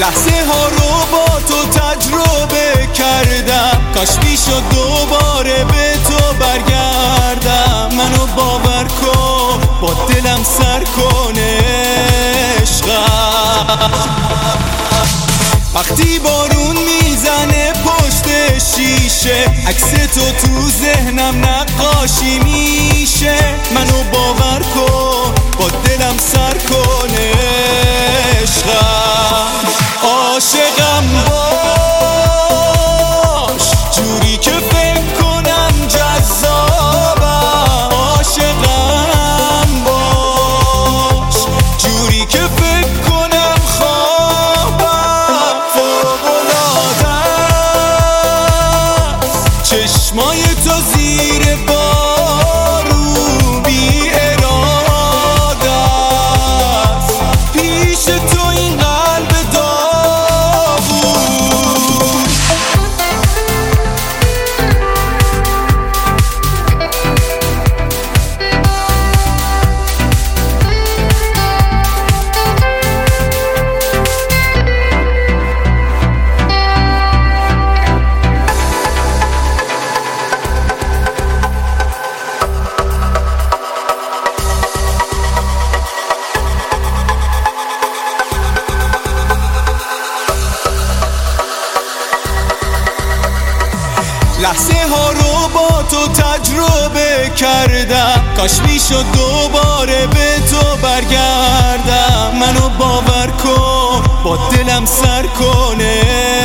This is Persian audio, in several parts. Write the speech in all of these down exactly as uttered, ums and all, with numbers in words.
لحظه ها رو با تو تجربه کردم، کاش میشد دوباره به تو برگردم. منو باور کن، با دلم سر کنه عشقم. وقتی بارون میزنه پشت شیشه، عکس تو تو ذهنم نقاشی میشه. منو باور کن، با دلم سر کنه عشقم. عاشقم باش، جوری که فکر کنم جذابم. عاشقم باش، جوری که فکر کنم خوابم. فوق‌العاده است چشمای تو زیر بارون، بی اراده است پیش تو این قلب داغون. لحظه ها رو با تو تجربه کردم، کاش میشد دوباره به تو برگردم. منو باور کن، با دلم سر کنه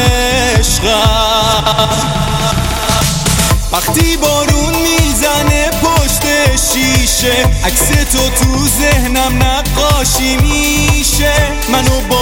عشقم. وقتی بارون میزنه پشت شیشه، عکس تو تو ذهنم نقاشی میشه. منو